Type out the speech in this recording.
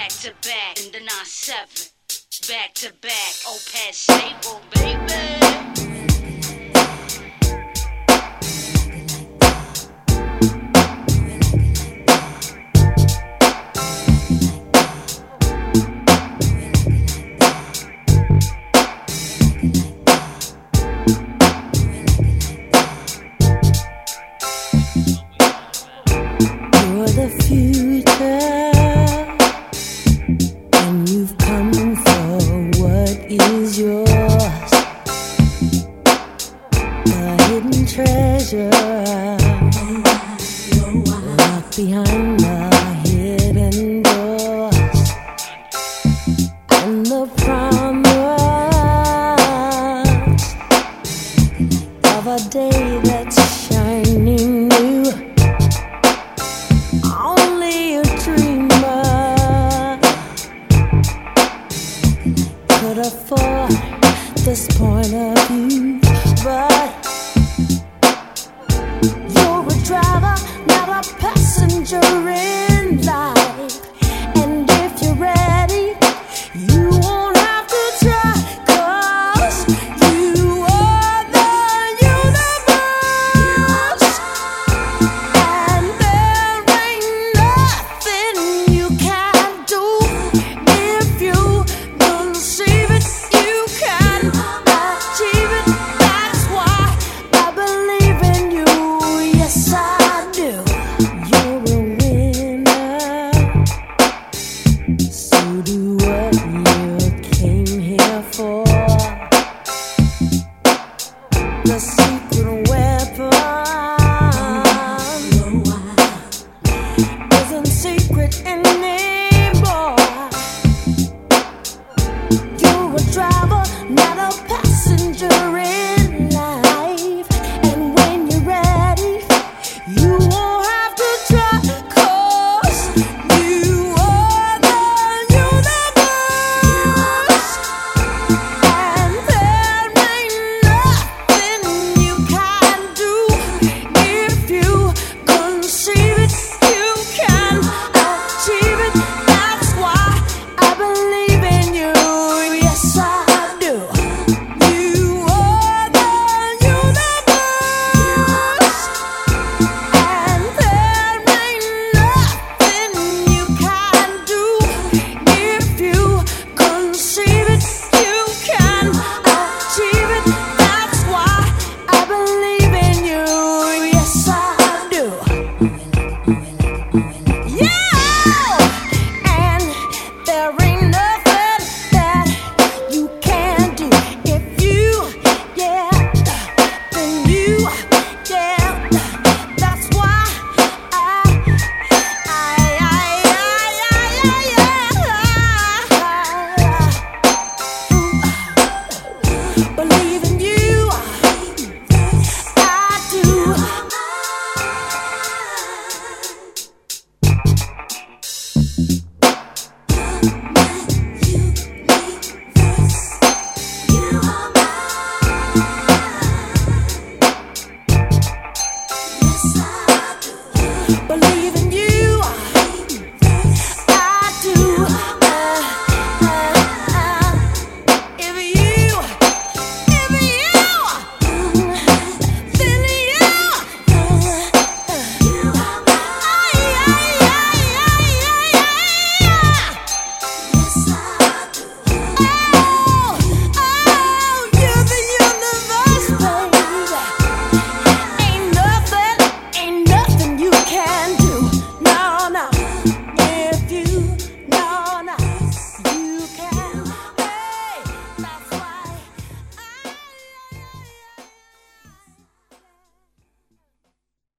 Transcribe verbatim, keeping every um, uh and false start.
back to back in the nine seven. Back to back, Opeth Sable, baby. You're the future, and you've come for what is yours. The hidden treasure locked behind the hidden doors, and the promise of a day that's shining new. Only a dreamer could afford this point of